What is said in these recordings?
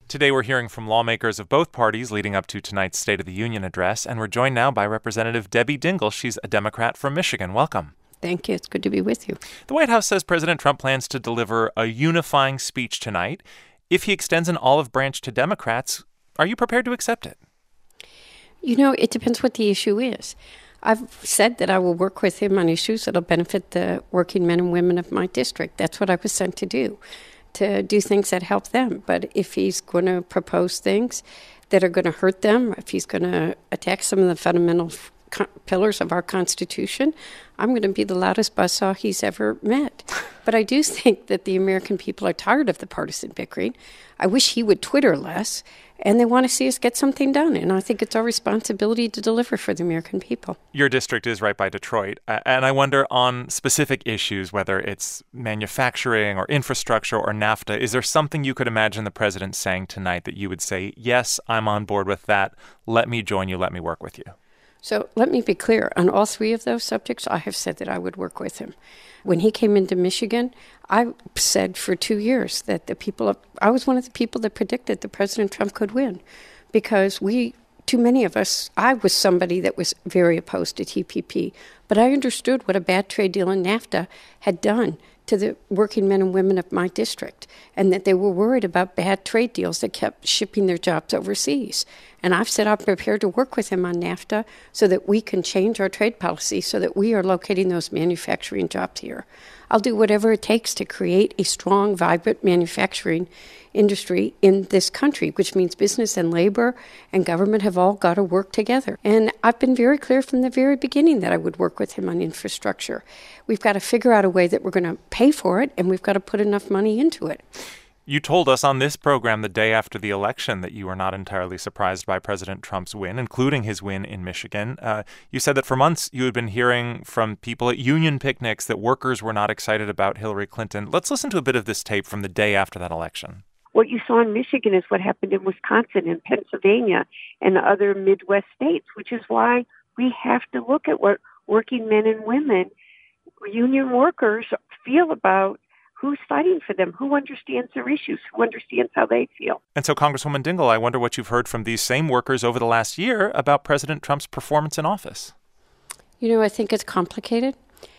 Today we're hearing from lawmakers of both parties leading up to tonight's State of the Union address, and we're joined now by Representative Debbie Dingell. She's a Democrat from Michigan. Welcome. Thank you. It's good to be with you. The White House says President Trump plans to deliver a unifying speech tonight. If he extends an olive branch to Democrats, are you prepared to accept it? You know, it depends what the issue is. I've said that I will work with him on issues that will benefit the working men and women of my district. That's what I was sent to do things that help them. But if he's going to propose things that are going to hurt them, if he's going to attack some of the fundamental pillars of our Constitution, I'm going to be the loudest buzzsaw he's ever met. But I do think that the American people are tired of the partisan bickering. I wish he would Twitter less, and they want to see us get something done. And I think it's our responsibility to deliver for the American people. Your district is right by Detroit. And I wonder on specific issues, whether it's manufacturing or infrastructure or NAFTA, is there something you could imagine the president saying tonight that you would say, yes, I'm on board with that. Let me join you. Let me work with you. So let me be clear. On all three of those subjects, I have said that I would work with him. When he came into Michigan, I said for 2 years that I was one of the people that predicted that President Trump could win because too many of us, I was somebody that was very opposed to TPP, but I understood what a bad trade deal in NAFTA had done to the working men and women of my district, and that they were worried about bad trade deals that kept shipping their jobs overseas. And I've said I'm prepared to work with him on NAFTA so that we can change our trade policy so that we are locating those manufacturing jobs here. I'll do whatever it takes to create a strong, vibrant manufacturing industry in this country, which means business and labor and government have all got to work together. And I've been very clear from the very beginning that I would work with him on infrastructure. We've got to figure out a way that we're going to pay for it, and we've got to put enough money into it. You told us on this program the day after the election that you were not entirely surprised by President Trump's win, including his win in Michigan. You said that for months you had been hearing from people at union picnics that workers were not excited about Hillary Clinton. Let's listen to a bit of this tape from the day after that election. What you saw in Michigan is what happened in Wisconsin and Pennsylvania and other Midwest states, which is why we have to look at what working men and women, union workers, feel about who's fighting for them, who understands their issues, who understands how they feel. And so, Congresswoman Dingell, I wonder what you've heard from these same workers over the last year about President Trump's performance in office. You know, I think it's complicated.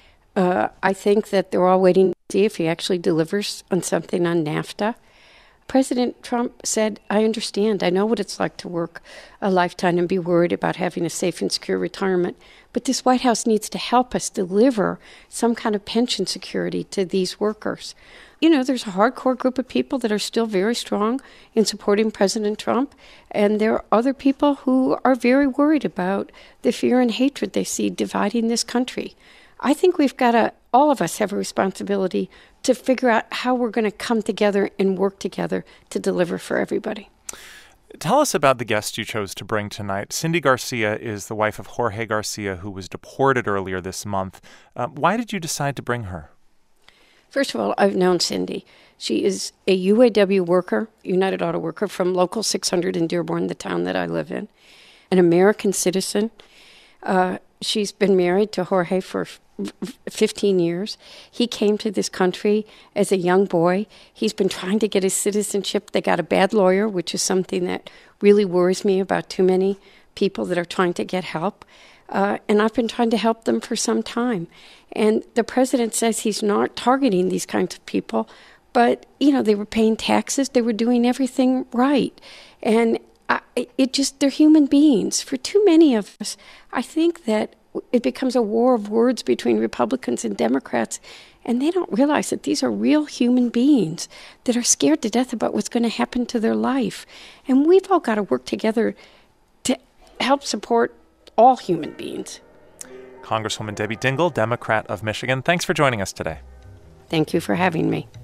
I think that they're all waiting to see if he actually delivers on something on NAFTA. President Trump said, I understand. I know what it's like to work a lifetime and be worried about having a safe and secure retirement. But this White House needs to help us deliver some kind of pension security to these workers. You know, there's a hardcore group of people that are still very strong in supporting President Trump. And there are other people who are very worried about the fear and hatred they see dividing this country. I think all of us have a responsibility to figure out how we're going to come together and work together to deliver for everybody. Tell us about the guest you chose to bring tonight. Cindy Garcia is the wife of Jorge Garcia, who was deported earlier this month. Why did you decide to bring her? First of all, I've known Cindy. She is a UAW worker, United Auto Worker, from Local 600 in Dearborn, the town that I live in, an American citizen. She's been married to Jorge for 15 years. He came to this country as a young boy. He's been trying to get his citizenship. They got a bad lawyer, which is something that really worries me about too many people that are trying to get help. And I've been trying to help them for some time. And the president says he's not targeting these kinds of people, but, you know, they were paying taxes. They were doing everything right. And they're human beings. For too many of us, I think that it becomes a war of words between Republicans and Democrats, and they don't realize that these are real human beings that are scared to death about what's going to happen to their life. And we've all got to work together to help support all human beings. Congresswoman Debbie Dingell, Democrat of Michigan, thanks for joining us today. Thank you for having me.